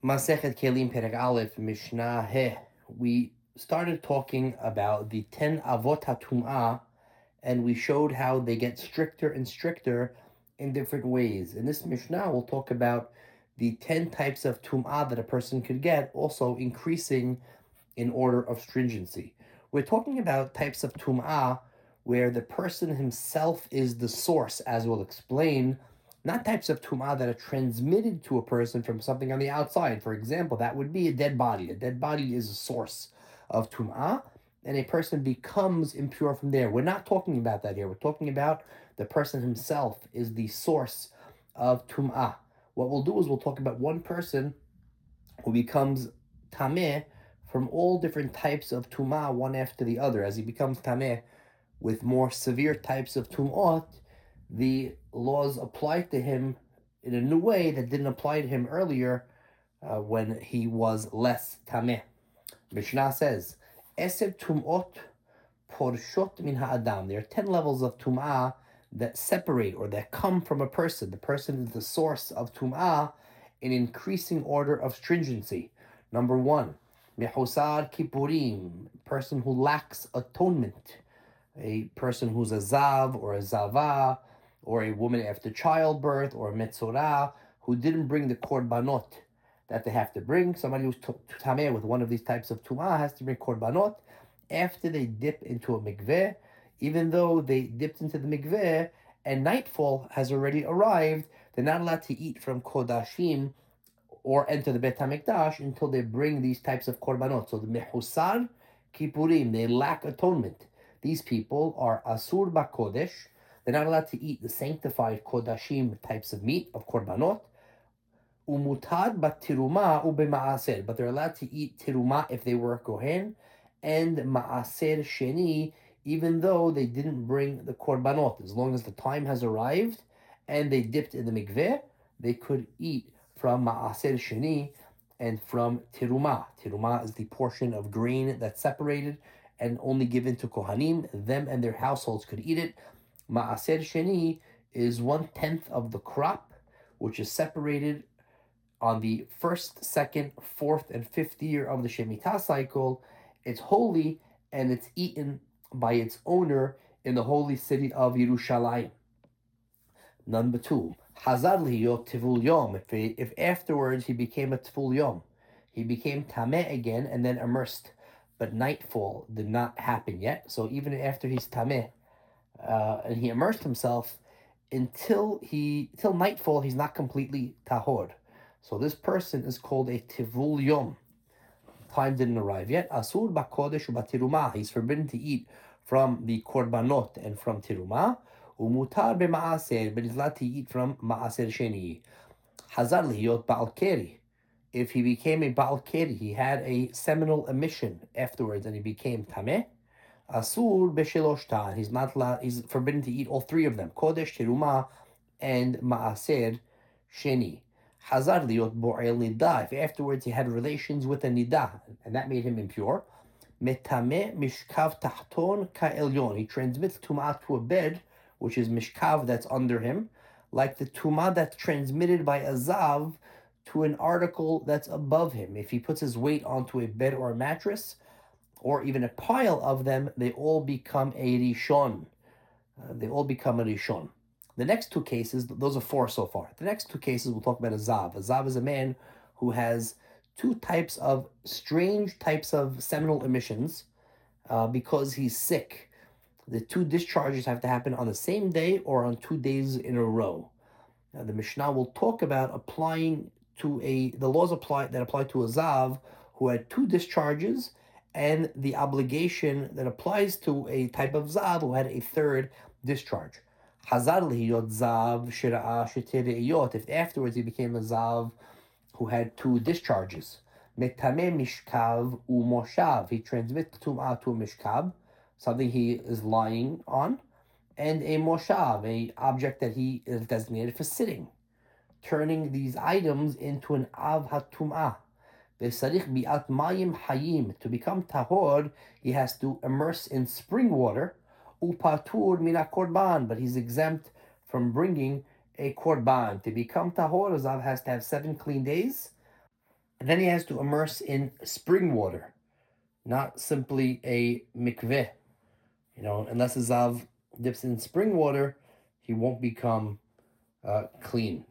Masechet Kelim Perek Aleph Mishnah He. We started talking about the 10 Avot HaTum'ah, and we showed how they get stricter and stricter in different ways. In this Mishnah, we'll talk about the 10 types of Tum'ah that a person could get, also increasing in order of stringency. We're talking about types of Tum'ah where the person himself is the source, as we'll explain, not types of tum'ah that are transmitted to a person from something on the outside. For example, that would be a dead body. A dead body is a source of tum'ah, and a person becomes impure from there. We're not talking about that here. We're talking about the person himself is the source of tum'ah. What we'll do is we'll talk about one person who becomes tameh from all different types of tum'ah, one after the other. As he becomes tameh with more severe types of tum'ot, the laws apply to him in a new way that didn't apply to him earlier when he was less tameh. Mishnah says, Eser tum'ot porshot min ha'adam. There are 10 levels of tum'ah that separate or that come from a person. The person is the source of tum'ah in increasing order of stringency. Number 1, mehusar kippurim, person who lacks atonement. A person who's a zav or a zava, or a woman after childbirth, or a metzorah, who didn't bring the korbanot that they have to bring. Somebody who's tameh with one of these types of tum'ah has to bring korbanot after they dip into a mikveh, even though they dipped into the mikveh and nightfall has already arrived. They're not allowed to eat from kodashim or enter the Bet HaMikdash until they bring these types of korbanot. So the mehusar kippurim, they lack atonement. These people are asur bakodesh. They're not allowed to eat the sanctified kodashim types of meat, of korbanot. Umutad bat tiruma ubemaaser. But they're allowed to eat tiruma if they were a kohen, and maaser sheni, even though they didn't bring the korbanot. As long as the time has arrived and they dipped in the mikveh, they could eat from maaser sheni and from tiruma. Tiruma is the portion of grain that's separated and only given to kohanim. Them and their households could eat it. Maaser sheni is 1/10 of the crop, which is separated on the first, second, fourth, and fifth year of the Shemitah cycle. It's holy and it's eaten by its owner in the holy city of Yerushalayim. Number 2, Hazar lihiyot tivul yom. If afterwards he became a tivul yom, he became tameh again and then immersed, but nightfall did not happen yet. So even after he's tameh and he immersed himself, till nightfall, he's not completely tahor. So this person is called a tivul yom. Time didn't arrive yet. Asur bakodesh ubatiruma. He's forbidden to eat from the korbanot and from tiruma. Umutar b'maaser, but he's allowed to eat from maaser sheni. Hazar lihiyot ba'al keri. If he became a Baal Keri, he had a seminal emission afterwards and he became Tameh, Asur b'sheloshtan. He's not allowed, he's forbidden to eat all three of them, Kodesh, Teruma, and Ma'aser Sheni. Hazar liot bo'el nida. If afterwards he had relations with a nida, and that made him impure, Metameh mishkav tahton ka'elyon. He transmits Tum'ah to a bed, which is mishkav that's under him, like the Tum'ah that's transmitted by a zav to an article that's above him. If he puts his weight onto a bed or a mattress, or even a pile of them, they all become a rishon. The next two cases, those are 4 so far. The next 2 cases, we'll talk about a zav. A zav is a man who has 2 strange types of seminal emissions because he's sick. The 2 discharges have to happen on the same day or on 2 days in a row. Now, the Mishnah will talk about applying to the laws that apply to a zav who had 2 discharges, and the obligation that applies to a type of zav who had a 3rd discharge. Hazar lihiyot zav shira'a shetereyot. If afterwards he became a zav who had 2 discharges. Metameh mishkav umoshav. He transmits tum'ah to a mishkav, something he is lying on, and a moshav, a object that he is designated for sitting, turning these items into an av hatum'ah. V'sarich bi'at mayim hayim. To become tahor, he has to immerse in spring water. Upatur mina korban, but he's exempt from bringing a korban. To become tahor, a zav has to have 7 clean days, And then he has to immerse in spring water, not simply a mikveh. Unless a Zav dips in spring water, he won't become clean.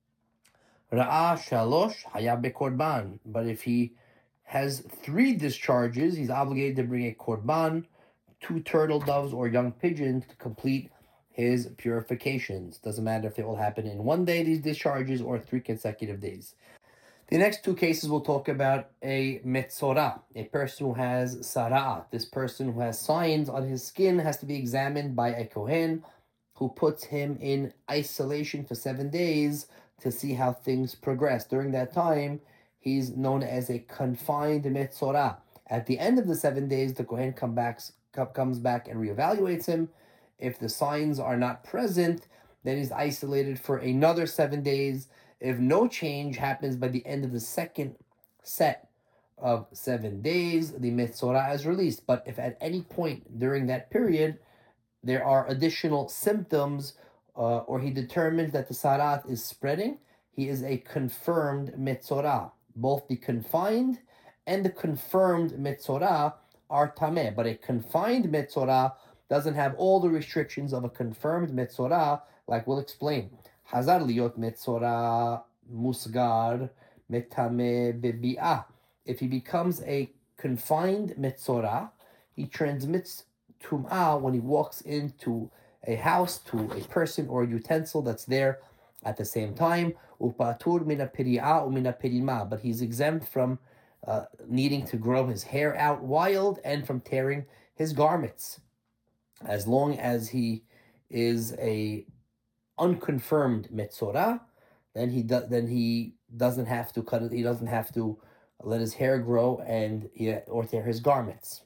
Ra'ah shalosh hayab bekorban. But if he has 3 discharges, he's obligated to bring a korban, 2 turtle doves or young pigeons to complete his purifications. Doesn't matter if they will happen in 1 day, these discharges, or 3 consecutive days. The next 2 cases we'll talk about a metzora, a person who has sara'at. This person who has signs on his skin has to be examined by a kohen who puts him in isolation for 7 days to see how things progress. During that time, he's known as a confined metzora. At the end of the 7 days, the kohen comes back and reevaluates him. If the signs are not present, then he's isolated for another 7 days. If no change happens by the end of the second set of 7 days, the metzora is released. But if at any point during that period there are additional symptoms, or he determines that the sarat is spreading, he is a confirmed metzora. Both the confined and the confirmed metzora are tameh, but a confined metzora doesn't have all the restrictions of a confirmed metzora, like we'll explain. Hazar liot metzora musgar metame bebi'ah. If he becomes a confined metzora, he transmits tum'ah when he walks into a house, to a person or a utensil that's there at the same time. Upatur mina piri'ah umina pirima. But he's exempt from needing to grow his hair out wild and from tearing his garments, as long as he is a unconfirmed metzora. Then he doesn't have to cut it. He doesn't have to let his hair grow or tear his garments.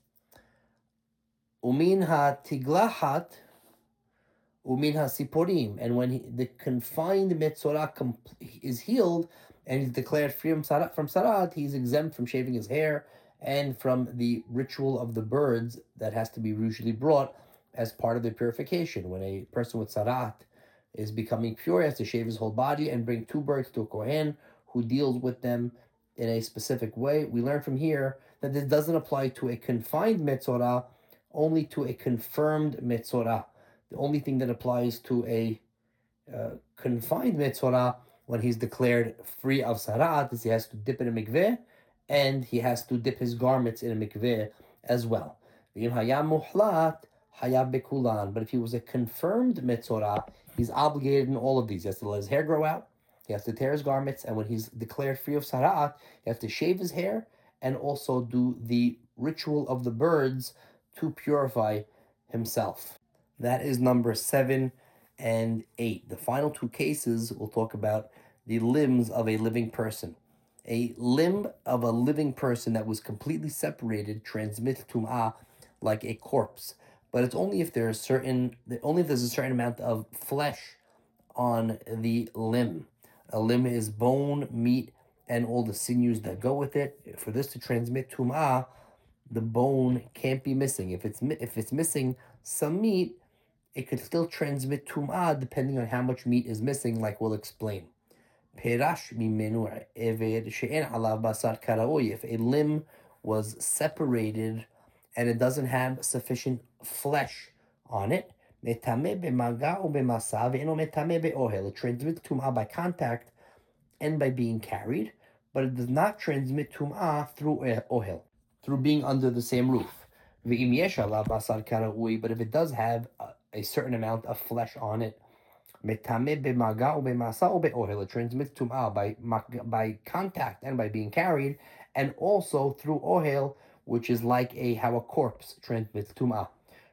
Umin ha-tiglahat, umin ha-siporim. And when the confined metzora is healed and he's declared free from sarat, he's exempt from shaving his hair and from the ritual of the birds that has to be usually brought as part of the purification. When a person with sarat is becoming pure, he has to shave his whole body and bring 2 birds to a kohen who deals with them in a specific way. We learn from here that this doesn't apply to a confined metzora, only to a confirmed metzora. The only thing that applies to a confined metzora when he's declared free of sarat is he has to dip in a mikveh, and he has to dip his garments in a mikveh as well. But if he was a confirmed metzora, he's obligated in all of these. He has to let his hair grow out, he has to tear his garments, and when he's declared free of sarat, he has to shave his hair and also do the ritual of the birds to purify himself. That is number 7 and 8. The final 2 cases we'll talk about the limbs of a living person. A limb of a living person that was completely separated transmits tum'ah like a corpse. But it's only if there's a certain amount of flesh on the limb. A limb is bone, meat, and all the sinews that go with it. For this to transmit tum'ah, the bone can't be missing. If it's missing some meat, it could still transmit tum'ah depending on how much meat is missing, like we'll explain. Perash mimenu eved she'en alav basar karaoy. If a limb was separated and it doesn't have sufficient flesh on it, metame b'maga or b'masa ve'eno metame be'ohel. It transmits tum'ah by contact and by being carried, but it does not transmit tum'ah through ohel, through being under the same roof. But if it does have a certain amount of flesh on it, it transmits tum'ah by contact and by being carried, and also through ohel, which is like how a corpse transmits tum'ah.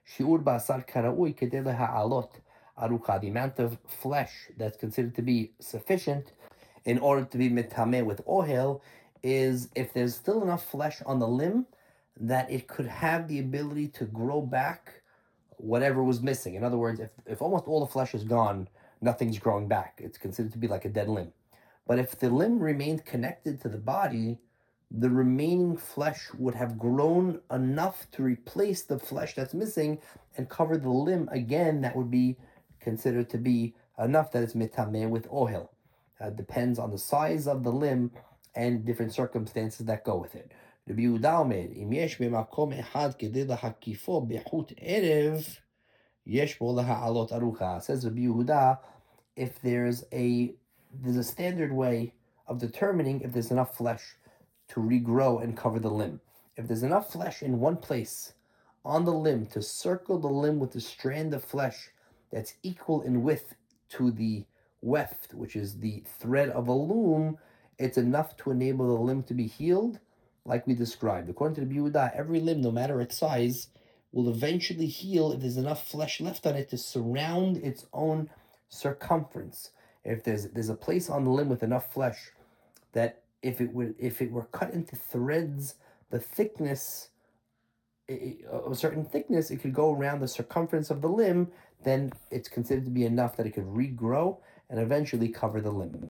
The amount of flesh that's considered to be sufficient in order to be mitameh with ohel is if there's still enough flesh on the limb that it could have the ability to grow back whatever was missing. In other words, if almost all the flesh is gone, nothing's growing back. It's considered to be like a dead limb. But if the limb remained connected to the body, the remaining flesh would have grown enough to replace the flesh that's missing and cover the limb again. That would be considered to be enough that it's mitameh with ohel. Depends on the size of the limb and different circumstances that go with it. Rabbi Yehuda Omer, אם יש במקום אחד כדי להקיפו בחוט ערב, יש בו להעלות arucha. Says Rabbi Yehuda, if there's a standard way of determining if there's enough flesh to regrow and cover the limb. If there's enough flesh in one place on the limb to circle the limb with a strand of flesh that's equal in width to the weft, which is the thread of a loom, it's enough to enable the limb to be healed, like we described. According to the Yehuda, every limb, no matter its size, will eventually heal if there's enough flesh left on it to surround its own circumference. If there's a place on the limb with enough flesh that if it were cut into threads, the thickness, a certain thickness, it could go around the circumference of the limb, then it's considered to be enough that it could regrow and eventually cover the limb.